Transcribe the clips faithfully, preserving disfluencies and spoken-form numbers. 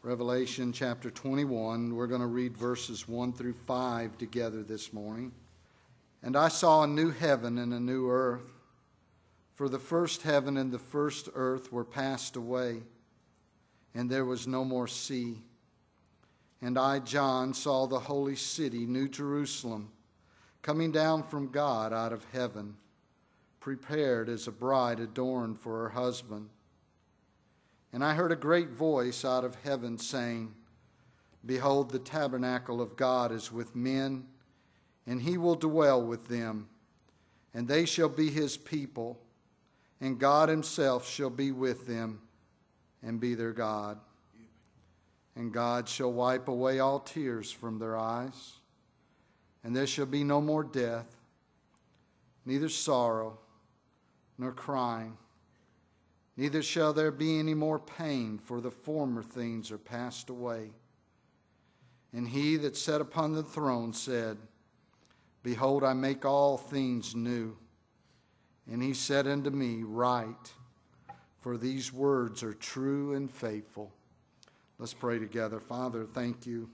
Revelation chapter twenty-one. We're going to read verses one through five together this morning. And I saw a new heaven and a new earth. For the first heaven and the first earth were passed away, and there was no more sea. And I, John, saw the holy city, New Jerusalem, coming down from God out of heaven, prepared as a bride adorned for her husband. And I heard a great voice out of heaven saying, Behold, the tabernacle of God is with men, and he will dwell with them, and they shall be his people, and God himself shall be with them and be their God. And God shall wipe away all tears from their eyes, and there shall be no more death, neither sorrow nor crying. Neither shall there be any more pain, for the former things are passed away. And he that sat upon the throne said, Behold, I make all things new. And he said unto me, Write, for these words are true and faithful. Let's pray together. Father, thank you.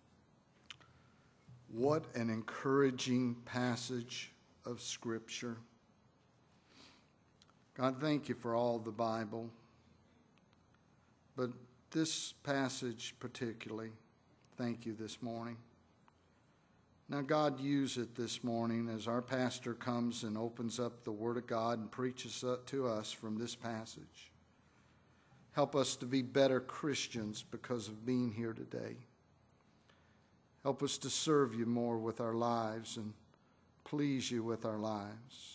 What an encouraging passage of Scripture. God, thank you for all the Bible, but this passage particularly, thank you this morning. Now, God, use it this morning as our pastor comes and opens up the Word of God and preaches to us from this passage. Help us to be better Christians because of being here today. Help us to serve you more with our lives and please you with our lives.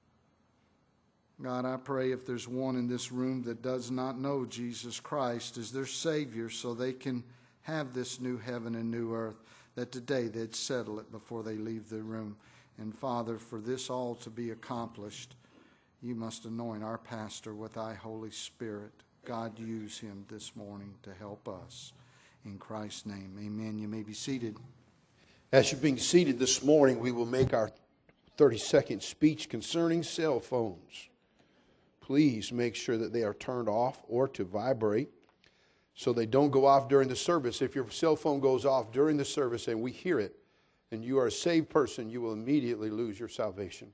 God, I pray if there's one in this room that does not know Jesus Christ as their Savior so they can have this new heaven and new earth, that today they'd settle it before they leave the room. And Father, for this all to be accomplished, you must anoint our pastor with thy Holy Spirit. God, use him this morning to help us. In Christ's name, amen. You may be seated. As you're being seated this morning, we will make our thirty-second speech concerning cell phones. Please make sure that they are turned off or to vibrate so they don't go off during the service. If your cell phone goes off during the service and we hear it and you are a saved person, you will immediately lose your salvation.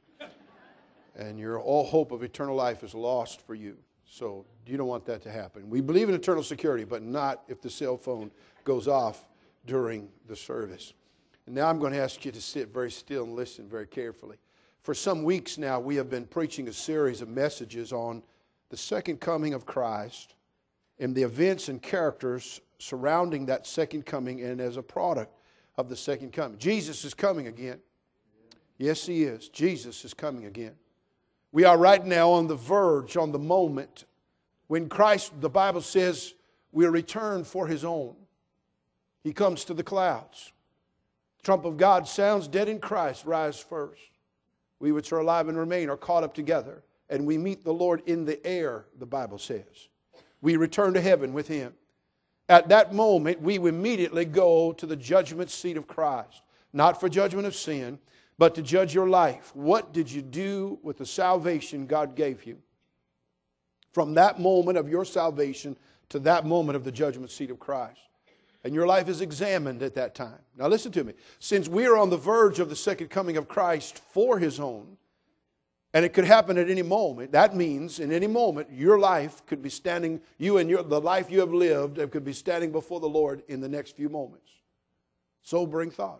And your all hope of eternal life is lost for you. So you don't want that to happen. We believe in eternal security, but not if the cell phone goes off during the service. And now I'm going to ask you to sit very still and listen very carefully. For some weeks now, we have been preaching a series of messages on the second coming of Christ and the events and characters surrounding that second coming and as a product of the second coming. Jesus is coming again. Yes, he is. Jesus is coming again. We are right now on the verge, on the moment when Christ, the Bible says, will return for his own. He comes to the clouds. The trump of God sounds, dead in Christ rise first. We which are alive and remain are caught up together, and we meet the Lord in the air, the Bible says. We return to heaven with him. At that moment, we immediately go to the judgment seat of Christ. Not for judgment of sin, but to judge your life. What did you do with the salvation God gave you? From that moment of your salvation to that moment of the judgment seat of Christ. And your life is examined at that time. Now listen to me. Since we are on the verge of the second coming of Christ for his own, and it could happen at any moment, that means in any moment your life could be standing, you and your, the life you have lived could be standing before the Lord in the next few moments. Sobering thought.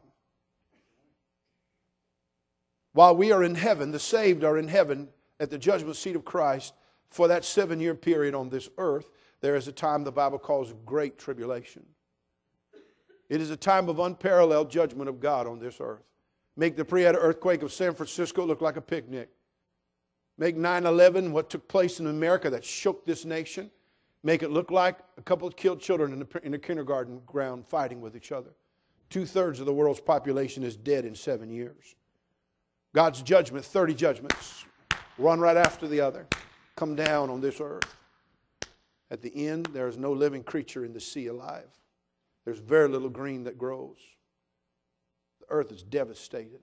While we are in heaven, the saved are in heaven at the judgment seat of Christ for that seven-year period on this earth, there is a time the Bible calls great tribulation. It is a time of unparalleled judgment of God on this earth. Make the pre-ed earthquake of San Francisco look like a picnic. Make nine eleven, what took place in America that shook this nation, make it look like a couple of killed children in a, in a kindergarten ground fighting with each other. Two-thirds of the world's population is dead in seven years. God's judgment, thirty judgments, one right after the other, come down on this earth. At the end, there is no living creature in the sea alive. There's very little green that grows. The earth is devastated.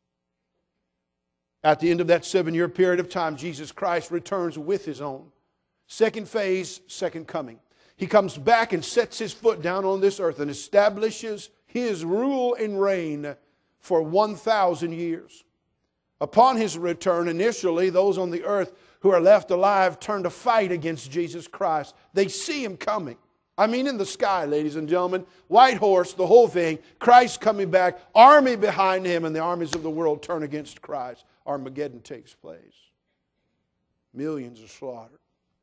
At the end of that seven-year period of time, Jesus Christ returns with his own. Second phase, second coming. He comes back and sets his foot down on this earth and establishes his rule and reign for one thousand years. Upon his return, initially, those on the earth who are left alive turn to fight against Jesus Christ. They see him coming. I mean, in the sky, ladies and gentlemen, white horse, the whole thing, Christ coming back, army behind him, and the armies of the world turn against Christ. Armageddon takes place. Millions are slaughtered.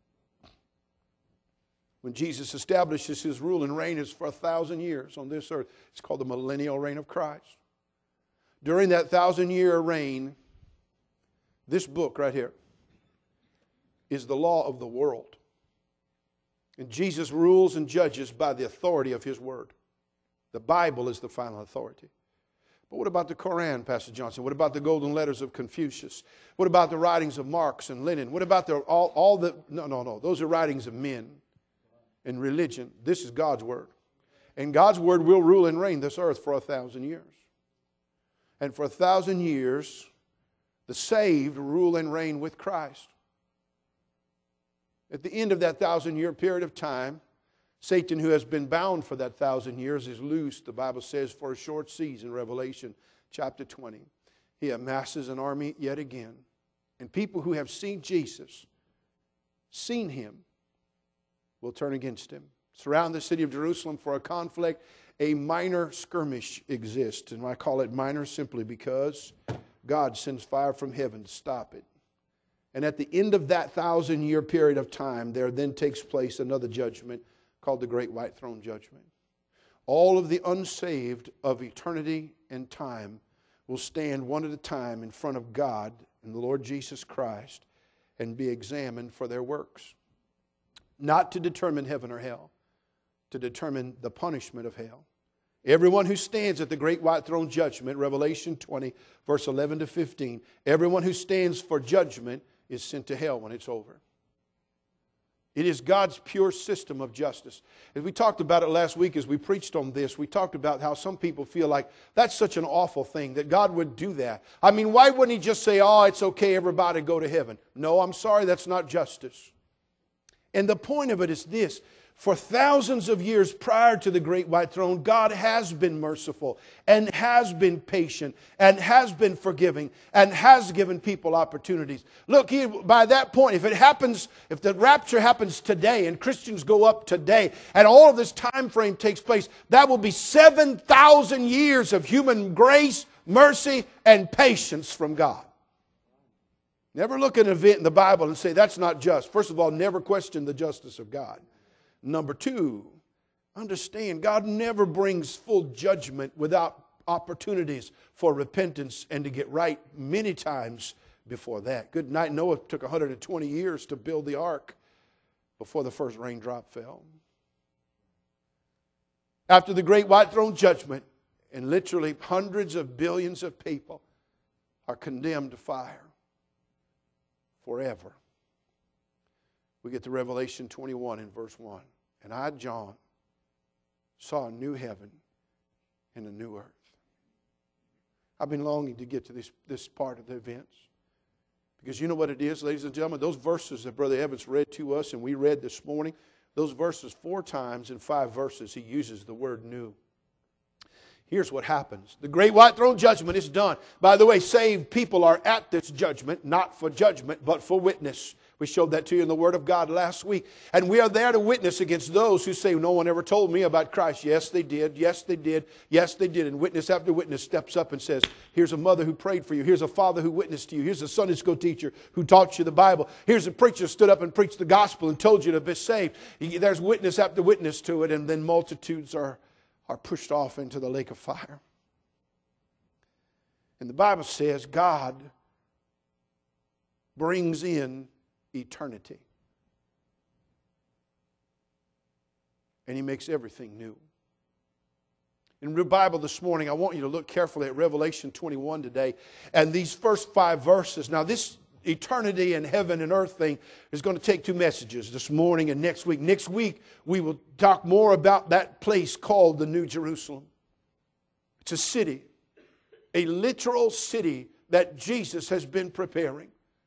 When Jesus establishes his rule and reign is for a thousand years on this earth. It's called the millennial reign of Christ. During that thousand year reign, this book right here is the law of the world. And Jesus rules and judges by the authority of his word. The Bible is the final authority. But what about the Koran, Pastor Johnson? What about the golden letters of Confucius? What about the writings of Marx and Lenin? What about the, all, all the, no, no, no. Those are writings of men and religion. This is God's word. And God's word will rule and reign this earth for a thousand years. And for a thousand years, the saved rule and reign with Christ. At the end of that thousand-year period of time, Satan, who has been bound for that thousand years, is loosed, the Bible says, for a short season, Revelation chapter twenty. He amasses an army yet again. And people who have seen Jesus, seen him, will turn against him. Surround the city of Jerusalem for a conflict. A minor skirmish exists. And I call it minor simply because God sends fire from heaven to stop it. And at the end of that thousand-year period of time, there then takes place another judgment called the Great White Throne Judgment. All of the unsaved of eternity and time will stand one at a time in front of God and the Lord Jesus Christ and be examined for their works. Not to determine heaven or hell, to determine the punishment of hell. Everyone who stands at the Great White Throne Judgment, Revelation twenty, verse eleven to fifteen, everyone who stands for judgment is sent to hell when it's over. It is God's pure system of justice. As we talked about it last week as we preached on this, we talked about how some people feel like that's such an awful thing that God would do that. I mean, why wouldn't he just say, oh, it's okay, everybody go to heaven? No, I'm sorry, that's not justice. And the point of it is this. For thousands of years prior to the Great White Throne, God has been merciful and has been patient and has been forgiving and has given people opportunities. Look, he, by that point, if it happens, if the rapture happens today and Christians go up today and all of this time frame takes place, that will be seven thousand years of human grace, mercy, and patience from God. Never look at an event in the Bible and say, that's not just. First of all, never question the justice of God. Number two, understand God never brings full judgment without opportunities for repentance and to get right many times before that. Good night. Noah took one hundred twenty years to build the ark before the first raindrop fell. After the Great White Throne Judgment, and literally hundreds of billions of people are condemned to fire forever. We get to Revelation twenty-one in verse one. And I, John, saw a new heaven and a new earth. I've been longing to get to this, this part of the events. Because you know what it is, ladies and gentlemen? Those verses that Brother Evans read to us and we read this morning, those verses four times in five verses he uses the word new. Here's what happens. The Great White Throne Judgment is done. By the way, saved people are at this judgment, not for judgment, but for witness. We showed that to you in the Word of God last week. And we are there to witness against those who say, no one ever told me about Christ. Yes, they did. Yes, they did. Yes, they did. And witness after witness steps up and says, here's a mother who prayed for you. Here's a father who witnessed to you. Here's a Sunday school teacher who taught you the Bible. Here's a preacher who stood up and preached the gospel and told you to be saved. There's witness after witness to it, and then multitudes are, are pushed off into the lake of fire. And the Bible says God brings in eternity. And he makes everything new. In the Bible this morning, I want you to look carefully at Revelation twenty-one today. And these first five verses. Now this eternity and heaven and earth thing is going to take two messages this morning and next week. Next week, we will talk more about that place called the New Jerusalem. It's a city. A literal city that Jesus has been preparing.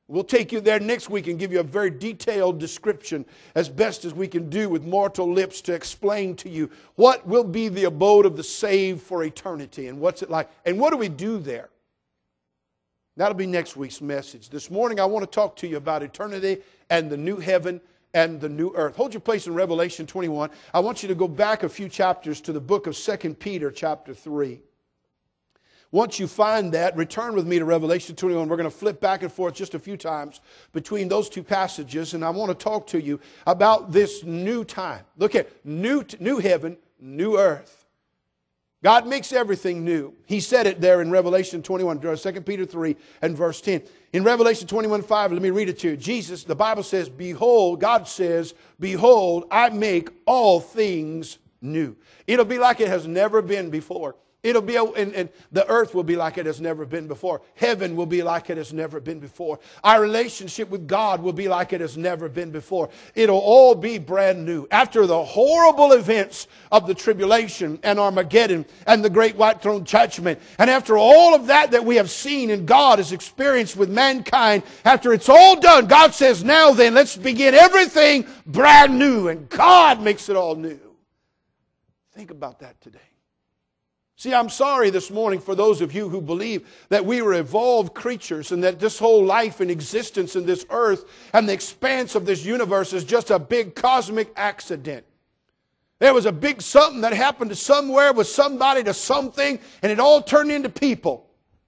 We'll take you there next week and give you a very detailed description as best as we can do with mortal lips to explain to you what will be the abode of the saved for eternity and what's it like and what do we do there. That'll be next week's message. This morning I want to talk to you about eternity and the new heaven and the new earth. Hold your place in Revelation twenty-one. I want you to go back a few chapters to the book of Second Peter chapter three. Once you find that, return with me to Revelation twenty-one. We're going to flip back and forth just a few times between those two passages, and I want to talk to you about this new time. Look at new, new heaven, new earth. God makes everything new. He said it there in Revelation twenty-one, Second Peter three and verse ten. In Revelation twenty-one five, let me read it to you. Jesus, the Bible says, behold, God says, behold, I make all things new. It'll be like it has never been before. It'll be, and, and the earth will be like it has never been before. Heaven will be like it has never been before. Our relationship with God will be like it has never been before. It'll all be brand new. After the horrible events of the tribulation and Armageddon and the great white throne judgment, and after all of that that we have seen and God has experienced with mankind, after it's all done, God says, now then, let's begin everything brand new. And God makes it all new. Think about that today. See, I'm sorry this morning for those of you who believe that we were evolved creatures and that this whole life and existence in this earth and the expanse of this universe is just a big cosmic accident. There was a big something that happened to somewhere with somebody to something and it all turned into people.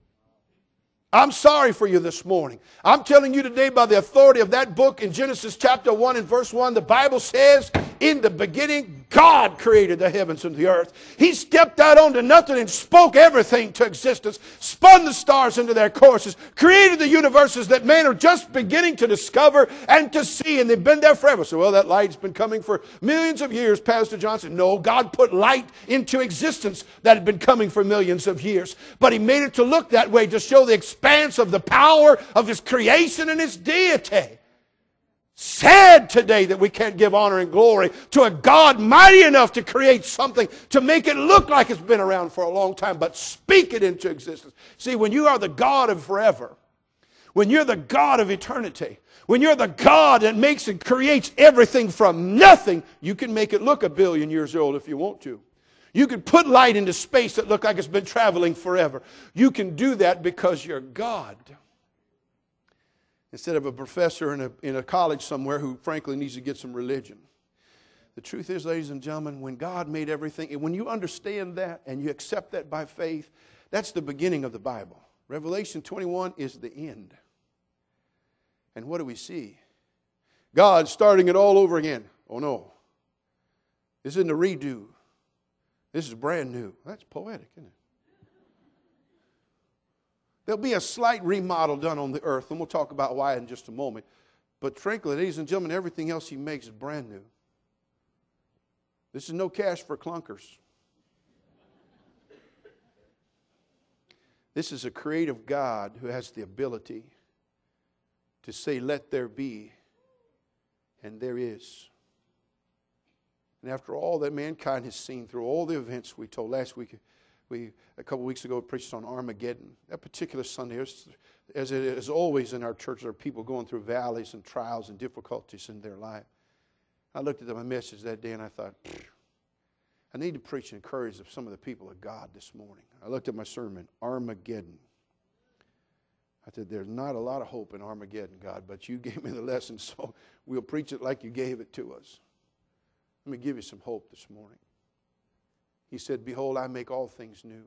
I'm sorry for you this morning. I'm telling you today by the authority of that book in Genesis chapter one and verse one, the Bible says, in the beginning, God created the heavens and the earth. He stepped out onto nothing and spoke everything to existence, spun the stars into their courses, created the universes that men are just beginning to discover and to see, and they've been there forever. So, well, that light's been coming for millions of years, Pastor Johnson. No, God put light into existence that had been coming for millions of years. But He made it to look that way to show the expanse of the power of His creation and His deity. Sad today that we can't give honor and glory to a God mighty enough to create something to make it look like it's been around for a long time, but speak it into existence. See, when you are the God of forever, when you're the God of eternity, when you're the God that makes and creates everything from nothing, you can make it look a billion years old if you want to. You can put light into space that look like it's been traveling forever. You can do that because you're God. Instead of a professor in a, in a college somewhere who frankly needs to get some religion. The truth is, ladies and gentlemen, when God made everything, and when you understand that and you accept that by faith, that's the beginning of the Bible. Revelation twenty-one is the end. And what do we see? God starting it all over again. Oh no. This isn't a redo. This is brand new. That's poetic, isn't it? There'll be a slight remodel done on the earth, and we'll talk about why in just a moment. But frankly, ladies and gentlemen, everything else He makes is brand new. This is no cash for clunkers. This is a creative God who has the ability to say, let there be, and there is. And after all that mankind has seen through all the events we told last week, we a couple weeks ago preached on Armageddon. That particular Sunday, as it is always in our church, there are people going through valleys and trials and difficulties in their life. I looked at my message that day and I thought, I need to preach and encourage some of the people of God this morning. I looked at my sermon, Armageddon. I said, there's not a lot of hope in Armageddon, God, but you gave me the lesson, so we'll preach it like you gave it to us. Let me give you some hope this morning. He said, behold, I make all things new.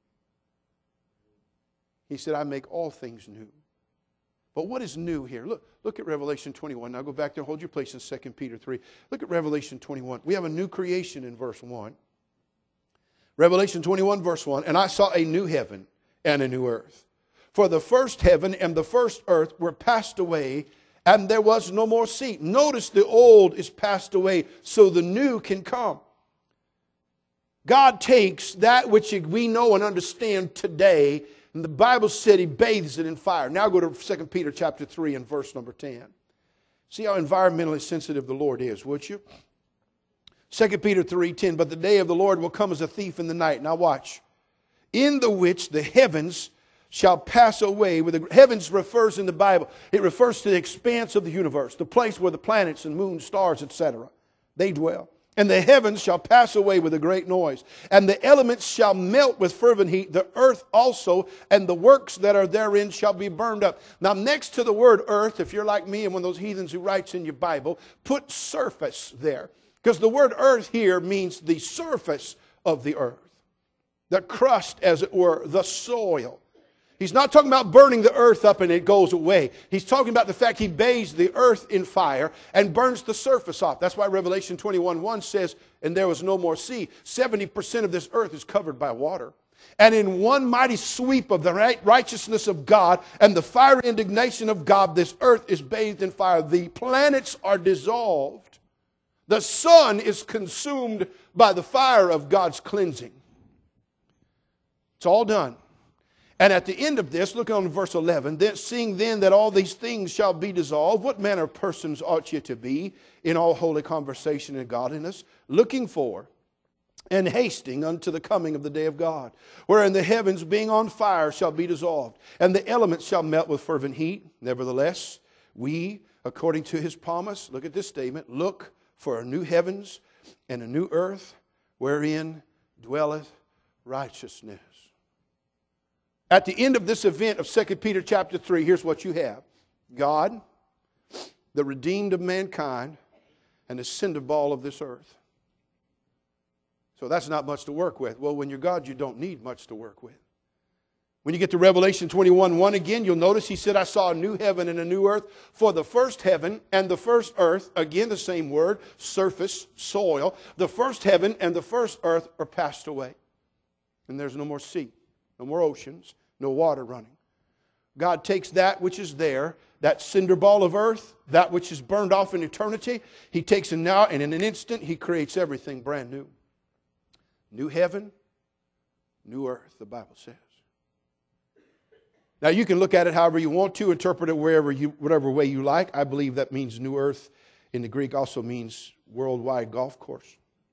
He said, I make all things new. But what is new here? Look, look at Revelation twenty-one. Now go back there, hold your place in Second Peter three. Look at Revelation twenty-one. We have a new creation in verse one. Revelation twenty-one, verse one. And I saw a new heaven and a new earth. For the first heaven and the first earth were passed away, and there was no more sea. Notice the old is passed away, so the new can come. God takes that which we know and understand today, and the Bible said He bathes it in fire. Now go to Second Peter chapter three and verse number ten. See how environmentally sensitive the Lord is, would you? Second Peter three ten. But the day of the Lord will come as a thief in the night. Now watch. In the which the heavens shall pass away. With the heavens refers in the Bible, it refers to the expanse of the universe, the place where the planets and moon, stars, et cetera, they dwell. And the heavens shall pass away with a great noise, and the elements shall melt with fervent heat. The earth also and the works that are therein shall be burned up. Now, next to the word earth, if you're like me and one of those heathens who writes in your Bible, put surface there. Because the word earth here means the surface of the earth. The crust, as it were, the soil. He's not talking about burning the earth up and it goes away. He's talking about the fact he bathes the earth in fire and burns the surface off. That's why Revelation twenty-one one says, and there was no more sea. seventy percent of this earth is covered by water. And in one mighty sweep of the righteousness of God and the fiery indignation of God, this earth is bathed in fire. The planets are dissolved. The sun is consumed by the fire of God's cleansing. It's all done. And at the end of this, look on verse eleven, then, seeing then that all these things shall be dissolved, what manner of persons ought ye to be in all holy conversation and godliness, looking for and hasting unto the coming of the day of God, wherein the heavens being on fire shall be dissolved, and the elements shall melt with fervent heat. Nevertheless, we, according to his promise, look at this statement, look for a new heavens and a new earth, wherein dwelleth righteousness. At the end of this event of Second Peter chapter three, here's what you have. God, the redeemed of mankind, and the cinder ball of this earth. So that's not much to work with. Well, when you're God, you don't need much to work with. When you get to Revelation twenty-one one again, you'll notice he said, I saw a new heaven and a new earth. For the first heaven and the first earth, again the same word, surface, soil. The first heaven and the first earth are passed away. And there's no more sea. No more oceans, no water running. God takes that which is there, that cinder ball of earth, that which is burned off in eternity. He takes it now, and in an instant, he creates everything brand new. New heaven, new earth, the Bible says. Now, you can look at it however you want to, interpret it wherever you, whatever way you like. I believe that means new earth in the Greek also means worldwide golf course.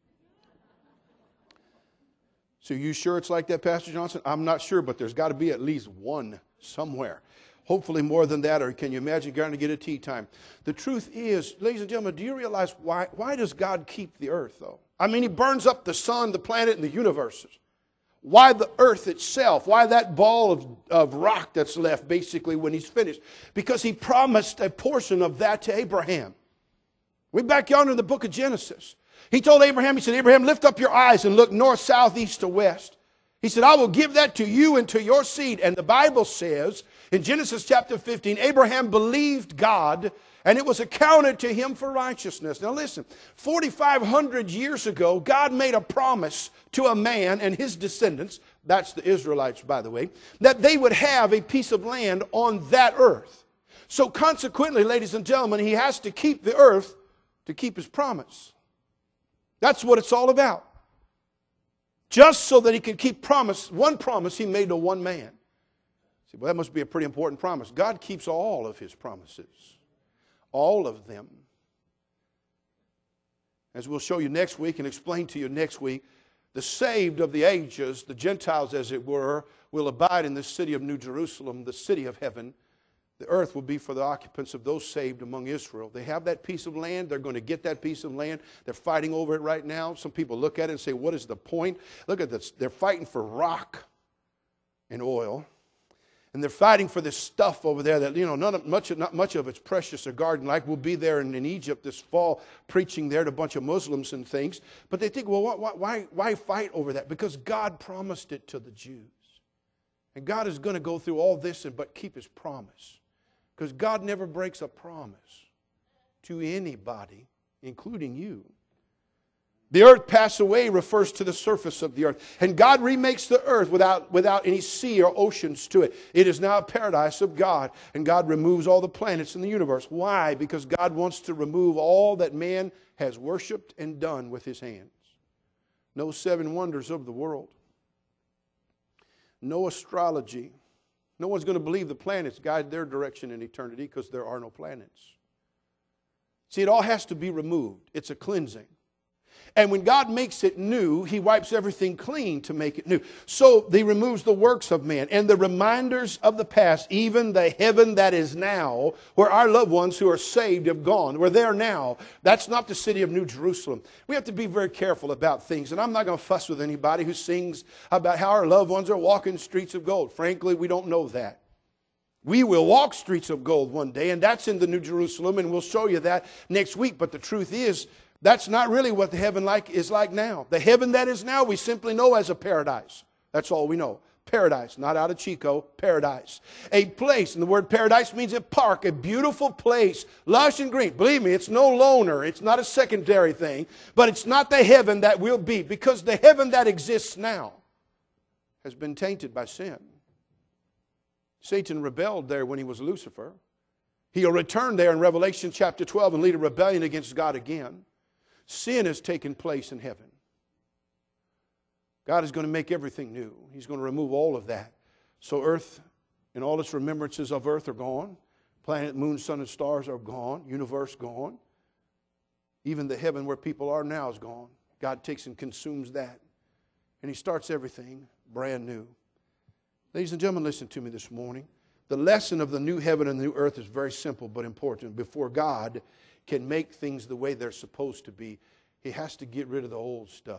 So you sure it's like that, Pastor Johnson? I'm not sure, but there's got to be at least one somewhere. Hopefully more than that, or can you imagine going to get a tea time? The truth is, ladies and gentlemen, do you realize why, why does God keep the earth, though? I mean, he burns up the sun, the planet, and the universes. Why the earth itself? Why that ball of, of rock that's left, basically, when he's finished? Because he promised a portion of that to Abraham. We're back yonder in the book of Genesis. He told Abraham, he said, Abraham, lift up your eyes and look north, south, east, to west. He said, I will give that to you and to your seed. And the Bible says in Genesis chapter fifteen, Abraham believed God and it was accounted to him for righteousness. Now listen, forty-five hundred years ago, God made a promise to a man and his descendants, that's the Israelites, by the way, that they would have a piece of land on that earth. So consequently, ladies and gentlemen, he has to keep the earth to keep his promise. That's what it's all about. Just so that he can keep promise, one promise he made to one man. See, well, that must be a pretty important promise. God keeps all of his promises. All of them. As we'll show you next week and explain to you next week, the saved of the ages, the Gentiles as it were, will abide in the city of New Jerusalem, the city of heaven. The earth will be for the occupants of those saved among Israel. They have that piece of land. They're going to get that piece of land. They're fighting over it right now. Some people look at it and say, what is the point? Look at this. They're fighting for rock and oil. And they're fighting for this stuff over there that, you know, none of, much, not much of it's precious or garden-like. We'll be there in, in Egypt this fall preaching there to a bunch of Muslims and things. But they think, well, why, why, why fight over that? Because God promised it to the Jews. And God is going to go through all this and but keep his promise. Because God never breaks a promise to anybody, including you. The earth passed away refers to the surface of the earth. And God remakes the earth without, without any sea or oceans to it. It is now a paradise of God. And God removes all the planets in the universe. Why? Because God wants to remove all that man has worshipped and done with his hands. No seven wonders of the world. No astrology. No one's going to believe the planets guide their direction in eternity because there are no planets. See, it all has to be removed. It's a cleansing. And when God makes it new, He wipes everything clean to make it new. So He removes the works of man and the reminders of the past, even the heaven that is now, where our loved ones who are saved have gone. We're there now. That's not the city of New Jerusalem. We have to be very careful about things. And I'm not going to fuss with anybody who sings about how our loved ones are walking streets of gold. Frankly, we don't know that. We will walk streets of gold one day, and that's in the New Jerusalem, and we'll show you that next week. But the truth is, that's not really what the heaven like is like now. The heaven that is now, we simply know as a paradise. That's all we know. Paradise, not out of Chico, paradise. A place, and the word paradise means a park, a beautiful place, lush and green. Believe me, it's no loner. It's not a secondary thing. But it's not the heaven that will be, because the heaven that exists now has been tainted by sin. Satan rebelled there when he was Lucifer. He'll return there in Revelation chapter twelve and lead a rebellion against God again. Sin has taken place in heaven. God is going to make everything new. He's going to remove all of that. So earth and all its remembrances of earth are gone. Planet, moon, sun, and stars are gone. Universe gone. Even the heaven where people are now is gone. God takes and consumes that. And He starts everything brand new. Ladies and gentlemen, listen to me this morning. The lesson of the new heaven and the new earth is very simple but important. Before God can make things the way they're supposed to be, He has to get rid of the old stuff.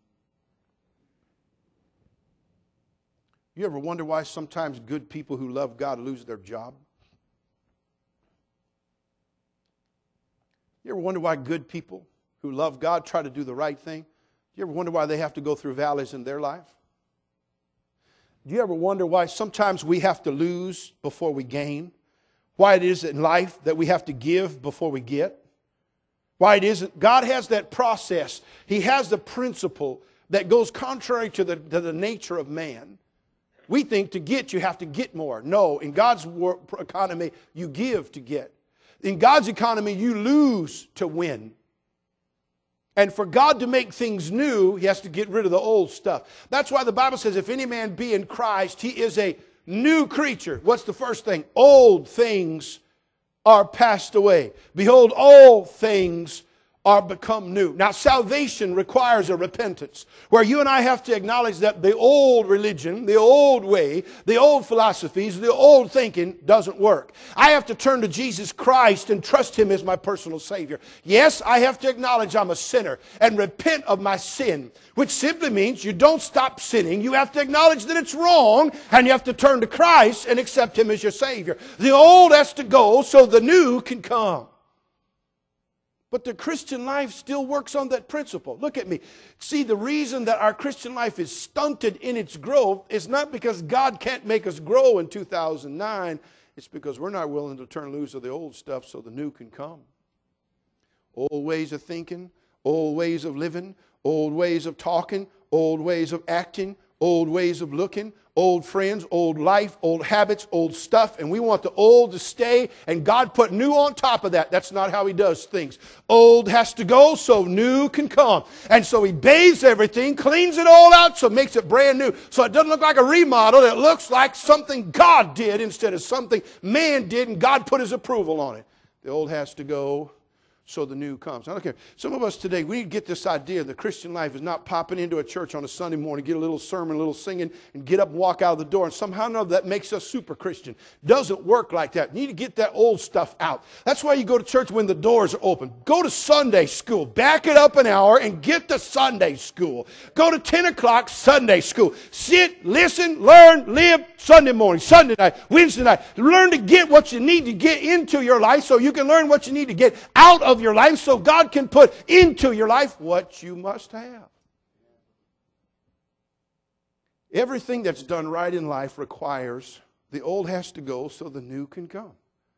You ever wonder why sometimes good people who love God lose their job? You ever wonder why good people who love God try to do the right thing? You ever wonder why they have to go through valleys in their life? Do you ever wonder why sometimes we have to lose before we gain? Why it is in life that we have to give before we get? Why it isn't? God has that process. He has the principle that goes contrary to the, to the nature of man. We think to get, you have to get more. No, in God's economy, you give to get. In God's economy, you lose to win. And for God to make things new, He has to get rid of the old stuff. That's why the Bible says, if any man be in Christ, he is a new creature. What's the first thing? Old things are passed away. Behold, all things are become new. Now, salvation requires a repentance, where you and I have to acknowledge that the old religion, the old way, the old philosophies, the old thinking doesn't work. I have to turn to Jesus Christ and trust Him as my personal Savior. Yes, I have to acknowledge I'm a sinner and repent of my sin, which simply means you don't stop sinning. You have to acknowledge that it's wrong, and you have to turn to Christ and accept Him as your Savior. The old has to go so the new can come. But the Christian life still works on that principle. Look at me. See, the reason that our Christian life is stunted in its growth is not because God can't make us grow in two thousand nine. It's because we're not willing to turn loose of the old stuff so the new can come. Old ways of thinking, old ways of living, old ways of talking, old ways of acting, old ways of looking, old friends, old life, old habits, old stuff, and we want the old to stay, and God put new on top of that. That's not how He does things. Old has to go so new can come. And so He bathes everything, cleans it all out, so it makes it brand new. So it doesn't look like a remodel. It looks like something God did instead of something man did, and God put His approval on it. The old has to go so the new comes. I don't care. Some of us today, we need to get this idea the Christian life is not popping into a church on a Sunday morning, get a little sermon, a little singing, and get up and walk out of the door, and somehow or another that makes us super Christian. Doesn't work like that. You need to get that old stuff out. That's why you go to church when the doors are open. Go to Sunday school. Back it up an hour and get to Sunday school. Go to ten o'clock Sunday school. Sit, listen, learn, live Sunday morning, Sunday night, Wednesday night. Learn to get what you need to get into your life so you can learn what you need to get out of your life so God can put into your life what you must have. Everything that's done right in life requires the old has to go so the new can come.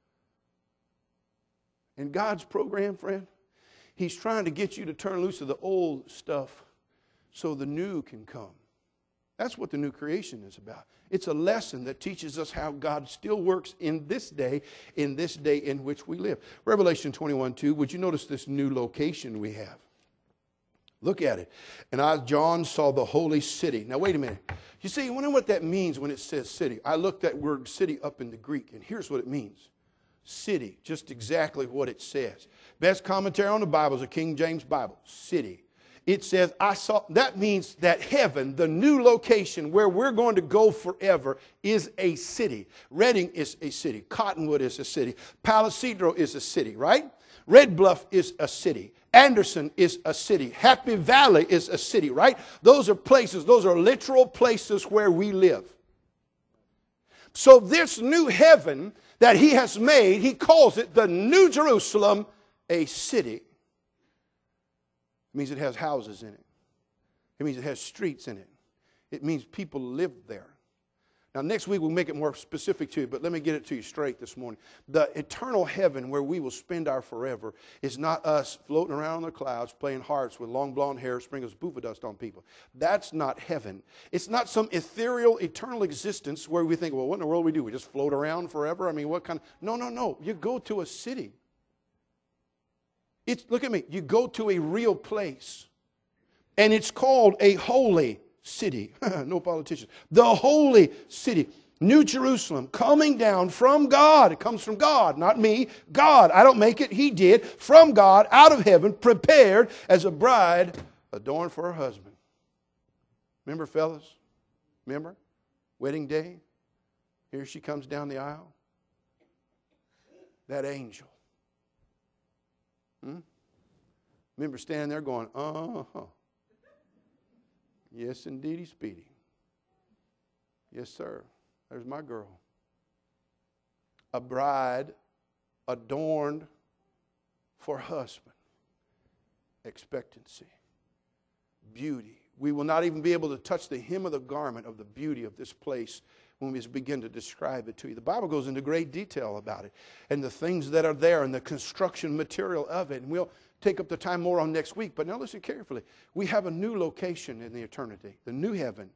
In God's program, friend, He's trying to get you to turn loose of the old stuff so the new can come. That's what the new creation is about. It's a lesson that teaches us how God still works in this day, in this day in which we live. Revelation twenty-one two, would you notice this new location we have? Look at it. And I, John, saw the holy city. Now, wait a minute. You see, I wonder what that means when it says city. I looked that word city up in the Greek, and here's what it means. City, just exactly what it says. Best commentary on the Bible is a King James Bible. City. it says, I saw, that means that heaven, the new location where we're going to go forever, is a city. Redding is a city. Cottonwood is a city. Palo Cedro is a city, right? Red Bluff is a city. Anderson is a city. Happy Valley is a city, right? Those are places, those are literal places where we live. So this new heaven that he has made, he calls it the New Jerusalem, a city. It means it has houses in it. It means it has streets in it. It means people live there. Now, next week we'll make it more specific to you, but let me get it to you straight this morning. The eternal heaven where we will spend our forever is not us floating around on the clouds playing harps with long blonde hair sprinkles boofa dust on people. That's not heaven. It's not some ethereal, eternal existence where we think, well, what in the world do we do? We just float around forever? I mean, what kind of... No, no, no. You go to a city. It's, look at me. You go to a real place, and it's called a holy city. No politicians. The holy city. New Jerusalem coming down from God. It comes from God, not me. God. I don't make it. He did. From God, out of heaven, prepared as a bride adorned for her husband. Remember, fellas? Remember? Wedding day. Here she comes down the aisle. That angel. Hmm? Remember standing there going, uh-huh. Yes, indeedy, Speedy. Yes, sir. There's my girl. A bride adorned for husband. Expectancy. Beauty. We will not even be able to touch the hem of the garment of the beauty of this place when we begin to describe it to you. The Bible goes into great detail about it and the things that are there and the construction material of it. And we'll take up the time more on next week. But now listen carefully. We have a new location in the eternity, the new heaven.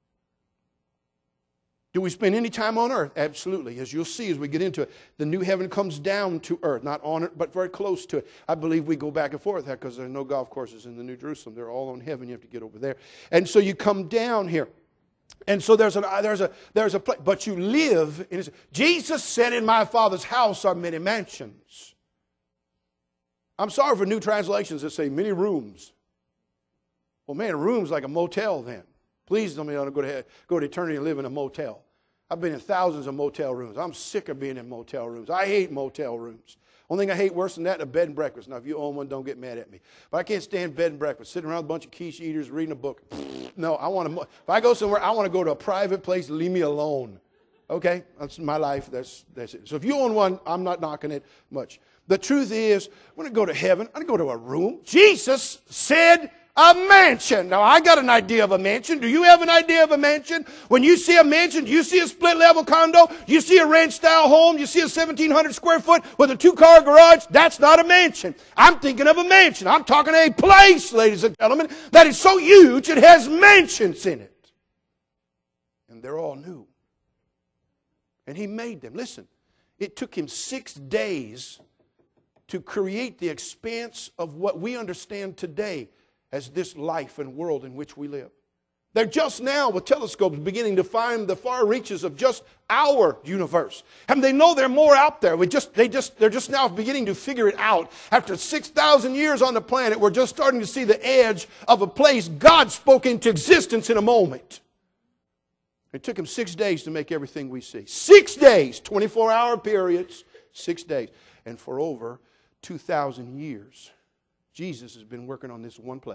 Do we spend any time on earth? Absolutely. As you'll see as we get into it, the new heaven comes down to earth, not on it, but very close to it. I believe we go back and forth because there are no golf courses in the New Jerusalem. They're all on heaven. You have to get over there. And so you come down here. And so there's a there's a there's a place, but you live in. Jesus said, "In my Father's house are many mansions." I'm sorry for new translations that say many rooms. Well, man, a room's like a motel then. Please don't me go to go to eternity and live in a motel. I've been in thousands of motel rooms. I'm sick of being in motel rooms. I hate motel rooms. Only thing I hate worse than that is a bed and breakfast. Now, if you own one, don't get mad at me. But I can't stand bed and breakfast. Sitting around with a bunch of quiche eaters, reading a book. No, I want to. If I go somewhere, I want to go to a private place. Leave me alone. Okay, that's my life. That's that's it. So if you own one, I'm not knocking it much. The truth is, when I go to heaven, I don't go to a room. Jesus said a mansion. Now, I got an idea of a mansion. Do you have an idea of a mansion? When you see a mansion, do you see a split-level condo? You see a ranch-style home? You see a seventeen hundred square foot with a two-car garage? That's not a mansion. I'm thinking of a mansion. I'm talking a place, ladies and gentlemen, that is so huge it has mansions in it. And they're all new. And he made them. Listen, it took him six days to create the expanse of what we understand today as this life and world in which we live. They're just now, with telescopes, beginning to find the far reaches of just our universe. And they know there are more out there. We just, they just, they're just now beginning to figure it out. After six thousand years on the planet, we're just starting to see the edge of a place God spoke into existence in a moment. It took him six days to make everything we see. Six days, twenty-four hour periods, six days. And for over two thousand years, Jesus has been working on this one place.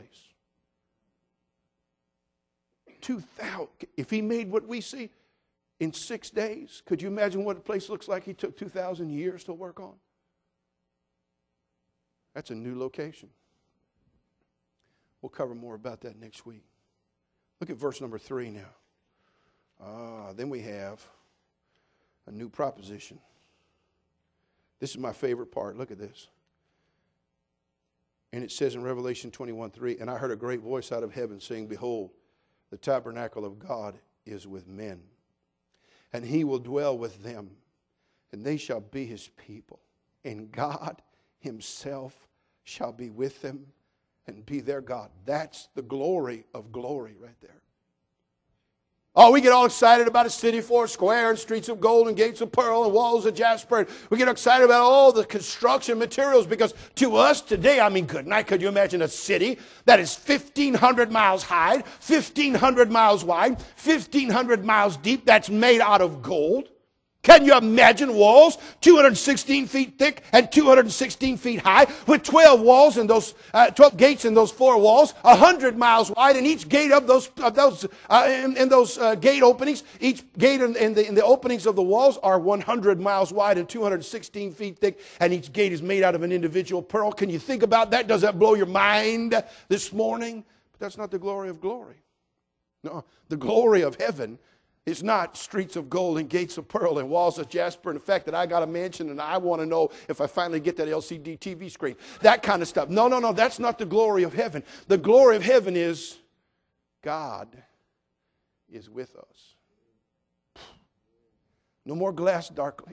two thousand. If he made what we see in six days, could you imagine what a place looks like he took two thousand years to work on? That's a new location. We'll cover more about that next week. Look at verse number three now. Ah, then we have a new proposition. This is my favorite part. Look at this. And it says in Revelation twenty-one three, and I heard a great voice out of heaven saying, behold, the tabernacle of God is with men, and he will dwell with them, and they shall be his people, and God himself shall be with them and be their God. That's the glory of glory right there. Oh, we get all excited about a city four square and streets of gold and gates of pearl and walls of jasper. We get excited about all the construction materials because to us today, I mean, good night, could you imagine a city that is fifteen hundred miles high, fifteen hundred miles wide, fifteen hundred miles deep, that's made out of gold? Can you imagine walls two hundred sixteen feet thick and two hundred sixteen feet high with twelve walls and those uh, twelve gates in those four walls, one hundred miles wide, and each gate of those of those uh, in, in those uh, gate openings, each gate in, in, the, in the openings of the walls are one hundred miles wide and two hundred sixteen feet thick, and each gate is made out of an individual pearl. Can you think about that? Does that blow your mind this morning? But that's not the glory of glory. No, the glory of heaven it's not streets of gold and gates of pearl and walls of jasper and the fact that I got a mansion and I want to know if I finally get that L C D T V screen. That kind of stuff. No, no, no. That's not the glory of heaven. The glory of heaven is God is with us. No more glass darkly.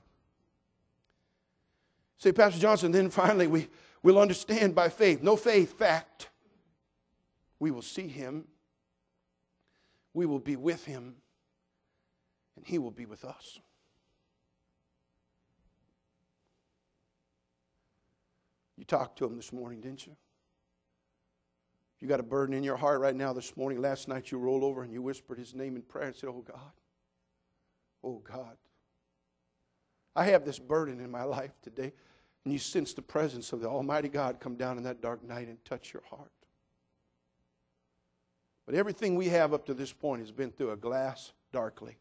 Say, Pastor Johnson, then finally we will understand by faith. No faith, fact. We will see him. We will be with him. And he will be with us. You talked to him this morning, didn't you? You got a burden in your heart right now this morning. Last night you rolled over and you whispered his name in prayer and said, oh God, oh God, I have this burden in my life today. And you sense the presence of the Almighty God come down in that dark night and touch your heart. But everything we have up to this point has been through a glass darkly.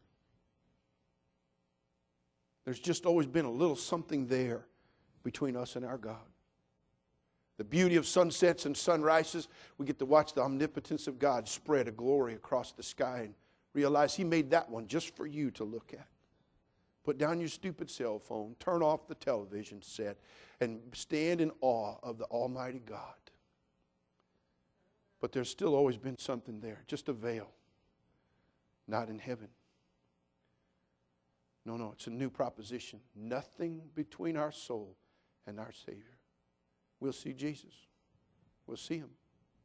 There's just always been a little something there between us and our God. The beauty of sunsets and sunrises, we get to watch the omnipotence of God spread a glory across the sky and realize he made that one just for you to look at. Put down your stupid cell phone, turn off the television set, and stand in awe of the Almighty God. But there's still always been something there, just a veil, not in heaven. No, no, it's a new proposition. Nothing between our soul and our Savior. We'll see Jesus. We'll see him.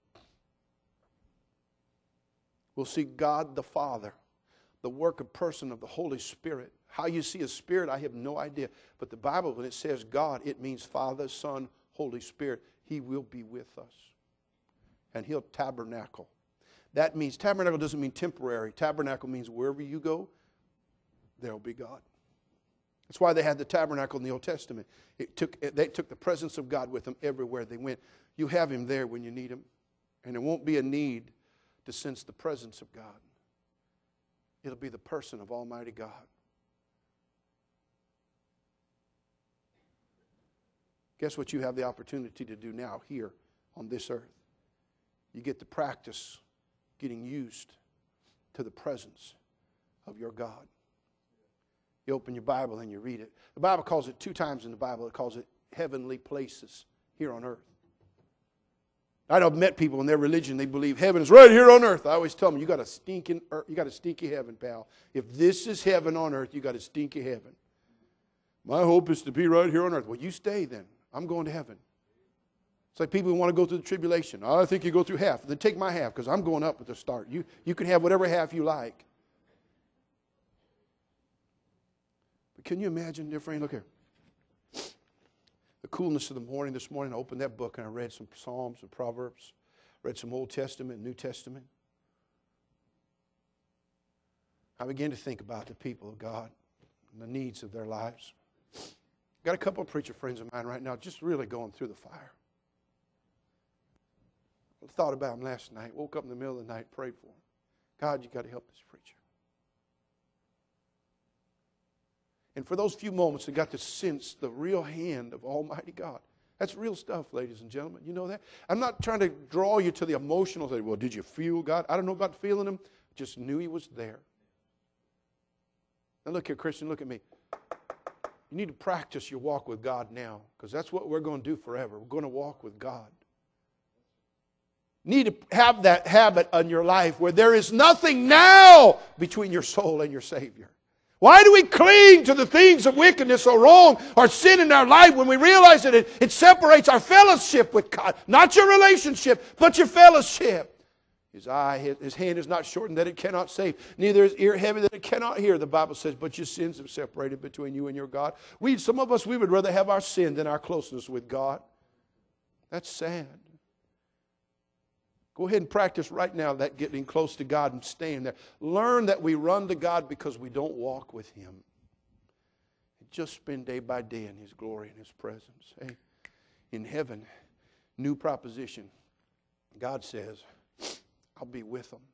We'll see God the Father, the work of person of the Holy Spirit. How you see a spirit, I have no idea. But the Bible, when it says God, it means Father, Son, Holy Spirit. He will be with us. And he'll tabernacle. That means, tabernacle doesn't mean temporary. Tabernacle means wherever you go, there will be God. That's why they had the tabernacle in the Old Testament. It took, they took the presence of God with them everywhere they went. You have him there when you need him. And it won't be a need to sense the presence of God. It'll be the person of Almighty God. Guess what you have the opportunity to do now here on this earth? You get to practice getting used to the presence of your God. You open your Bible and you read it. The Bible calls it two times in the Bible. It calls it heavenly places here on earth. I've met people in their religion, they believe heaven is right here on earth. I always tell them, you got a stinking earth, you got a stinky heaven, pal. If this is heaven on earth, you got a stinky heaven. My hope is to be right here on earth. Well, you stay then. I'm going to heaven. It's like people who want to go through the tribulation. Oh, I think you go through half. Then take my half because I'm going up at the start. You, you can have whatever half you like. But can you imagine, dear friend, look here. The coolness of the morning this morning, I opened that book and I read some Psalms and Proverbs. Read some Old Testament, New Testament. I began to think about the people of God and the needs of their lives. Got a couple of preacher friends of mine right now just really going through the fire. I thought about him last night, woke up in the middle of the night, prayed for him. God, you got to help this preacher. And for those few moments, I got to sense the real hand of Almighty God. That's real stuff, ladies and gentlemen. You know that? I'm not trying to draw you to the emotional thing. Well, did you feel God? I don't know about feeling him. Just knew he was there. Now look here, Christian, look at me. You need to practice your walk with God now, because that's what we're going to do forever. We're going to walk with God. You need to have that habit in your life where there is nothing now between your soul and your Savior. Why do we cling to the things of wickedness or wrong or sin in our life when we realize that it, it separates our fellowship with God? Not your relationship, but your fellowship. His eye, his hand is not shortened that it cannot save. Neither is ear heavy that it cannot hear. The Bible says, but your sins have separated between you and your God. We, some of us, we would rather have our sin than our closeness with God. That's sad. Go ahead and practice right now that getting close to God and staying there. Learn that we run to God because we don't walk with Him. Just spend day by day in His glory and His presence. Hey, in heaven, new proposition. God says, I'll be with them.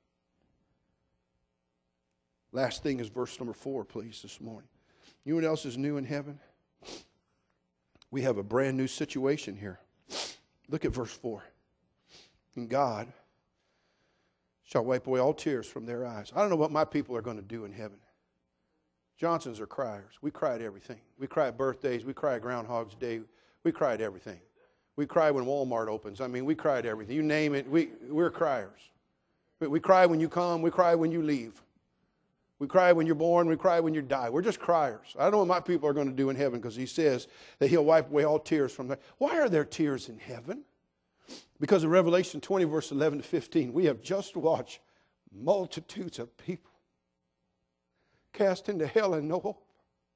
Last thing is verse number four, please, this morning. You know what else is new in heaven? We have a brand new situation here. Look at verse four. And God shall wipe away all tears from their eyes. I don't know what my people are going to do in heaven. Johnsons are criers. We cry at everything. We cry at birthdays. We cry at Groundhog's Day. We cry at everything. We cry when Walmart opens. I mean, we cry at everything. You name it, we, we're criers. We cry when you come. We cry when you leave. We cry when you're born. We cry when you die. We're just criers. I don't know what my people are going to do in heaven because He says that He'll wipe away all tears from them. Why are there tears in heaven? Because of Revelation twenty, verse eleven to fifteen, we have just watched multitudes of people cast into hell and no hope.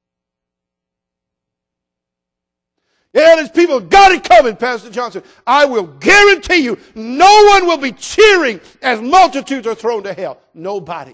Yeah, these people got it coming, Pastor Johnson. I will guarantee you, no one will be cheering as multitudes are thrown to hell. Nobody.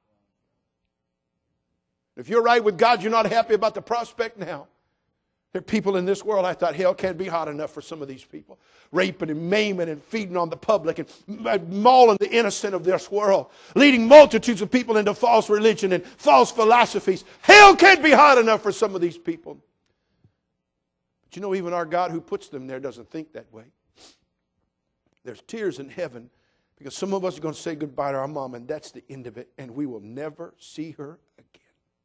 If you're right with God, you're not happy about the prospect now. There are people in this world, I thought hell can't be hot enough for some of these people. Raping and maiming and feeding on the public and mauling the innocent of this world. Leading multitudes of people into false religion and false philosophies. Hell can't be hot enough for some of these people. But you know, even our God who puts them there doesn't think that way. There's tears in heaven because some of us are going to say goodbye to our mom and that's the end of it. And we will never see her again.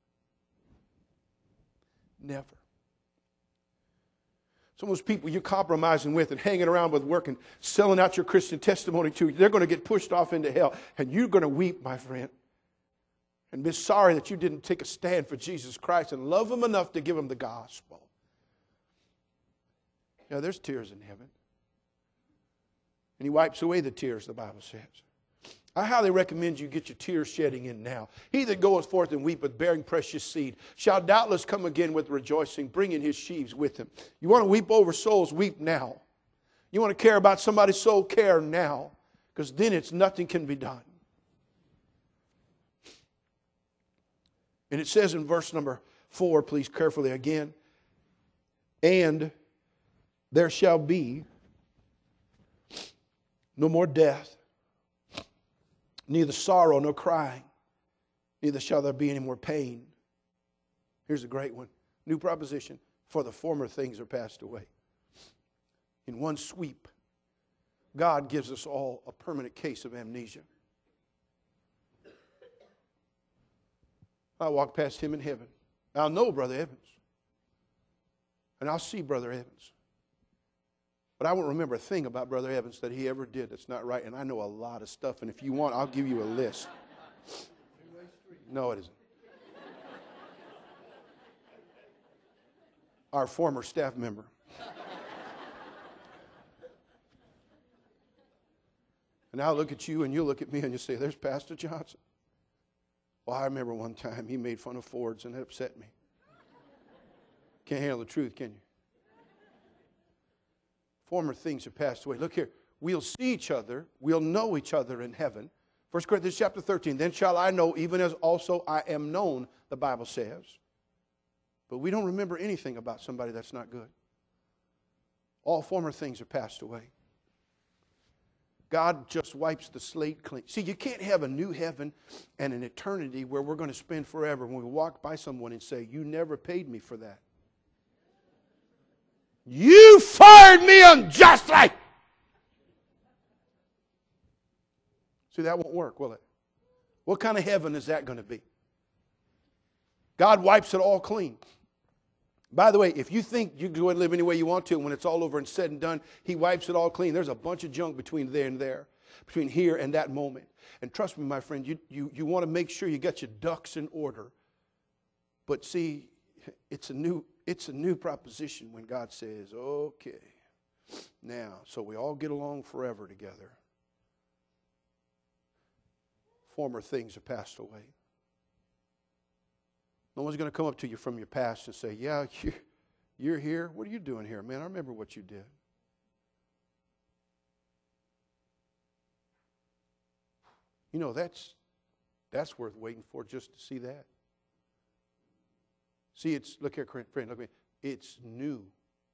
Never. Some of those people you're compromising with and hanging around with, working, selling out your Christian testimony to, they're going to get pushed off into hell. And you're going to weep, my friend. And be sorry that you didn't take a stand for Jesus Christ and love Him enough to give Him the gospel. Yeah, there's tears in heaven. And He wipes away the tears, the Bible says. I highly recommend you get your tears shedding in now. He that goeth forth and weepeth, bearing precious seed, shall doubtless come again with rejoicing, bringing his sheaves with him. You want to weep over souls, weep now. You want to care about somebody's soul, care now. Because then it's nothing can be done. And it says in verse number four, please carefully again, and there shall be no more death, neither sorrow nor crying, neither shall there be any more pain. Here's a great one. New proposition. For the former things are passed away. In one sweep, God gives us all a permanent case of amnesia. I walk past him in heaven. I'll know Brother Evans. And I'll see Brother Evans. But I won't remember a thing about Brother Evans that he ever did that's not right. And I know a lot of stuff. And if you want, I'll give you a list. No, it isn't. Our former staff member. And I'll look at you and you'll look at me and you'll say, there's Pastor Johnson. Well, I remember one time he made fun of Fords and it upset me. Can't handle the truth, can you? Former things have passed away. Look here. We'll see each other. We'll know each other in heaven. First Corinthians chapter thirteen. Then shall I know, even as also I am known, the Bible says. But we don't remember anything about somebody that's not good. All former things have passed away. God just wipes the slate clean. See, you can't have a new heaven and an eternity where we're going to spend forever when we walk by someone and say, you never paid me for that. You fired me unjustly. See, that won't work, will it? What kind of heaven is that going to be? God wipes it all clean. By the way, if you think you can go and live any way you want to, and when it's all over and said and done, He wipes it all clean. There's a bunch of junk between there and there, between here and that moment. And trust me, my friend, you, you, you want to make sure you got your ducks in order. But see, it's a new it's a new proposition when God says, okay, now, so we all get along forever together. Former things have passed away. No one's going to come up to you from your past and say, yeah, you're, you're here. What are you doing here, man? I remember what you did. You know, that's that's worth waiting for, just to see that. See, it's, look here, friend, look at me. It's new.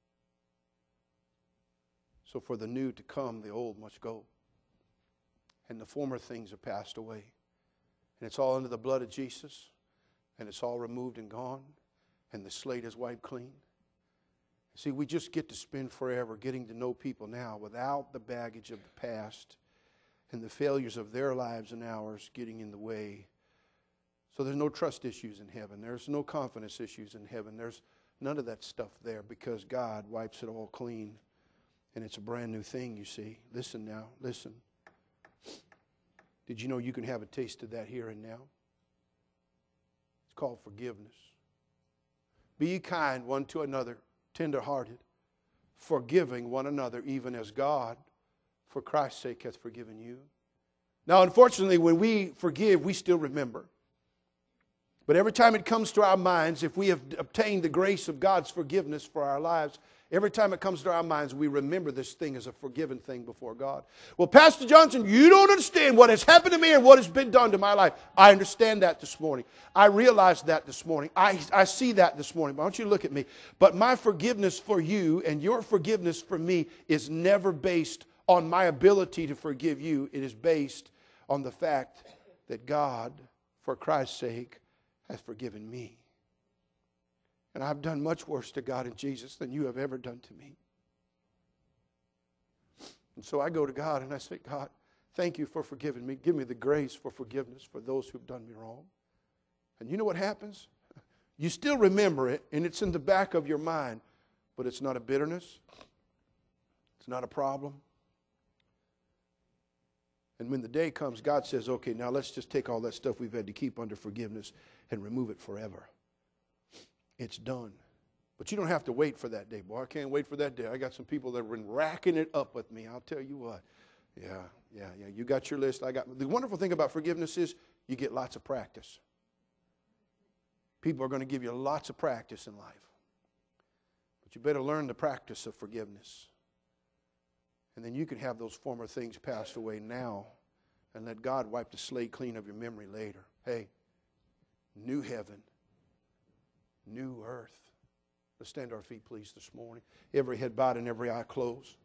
So for the new to come, the old must go. And the former things have passed away. And it's all under the blood of Jesus. And it's all removed and gone. And the slate is wiped clean. See, we just get to spend forever getting to know people now without the baggage of the past and the failures of their lives and ours getting in the way. So there's no trust issues in heaven. There's no confidence issues in heaven. There's none of that stuff there because God wipes it all clean. And it's a brand new thing, you see. Listen now, listen. Did you know you can have a taste of that here and now? It's called forgiveness. Be ye kind one to another, tender-hearted, forgiving one another, even as God, for Christ's sake, hath forgiven you. Now, unfortunately, when we forgive, we still remember. But every time it comes to our minds, if we have obtained the grace of God's forgiveness for our lives, every time it comes to our minds, we remember this thing as a forgiven thing before God. Well, Pastor Johnson, you don't understand what has happened to me and what has been done to my life. I understand that this morning. I realize that this morning. I, I see that this morning. Why don't you look at me? But my forgiveness for you and your forgiveness for me is never based on my ability to forgive you. It is based on the fact that God, for Christ's sake, has forgiven me. And I've done much worse to God and Jesus than you have ever done to me. And so I go to God and I say, God, thank you for forgiving me. Give me the grace for forgiveness for those who've done me wrong. And you know what happens? You still remember it, and it's in the back of your mind, but it's not a bitterness. It's not a problem. And when the day comes, God says, okay, now let's just take all that stuff we've had to keep under forgiveness and remove it forever. It's done. But you don't have to wait for that day. Boy, I can't wait for that day. I got some people that have been racking it up with me. I'll tell you what. Yeah, yeah, yeah. You got your list. I got. The wonderful thing about forgiveness is you get lots of practice. People are going to give you lots of practice in life. But you better learn the practice of forgiveness. And then you can have those former things passed away now and let God wipe the slate clean of your memory later. Hey, new heaven, new earth. Let's stand to our feet, please, this morning. Every head bowed and every eye closed.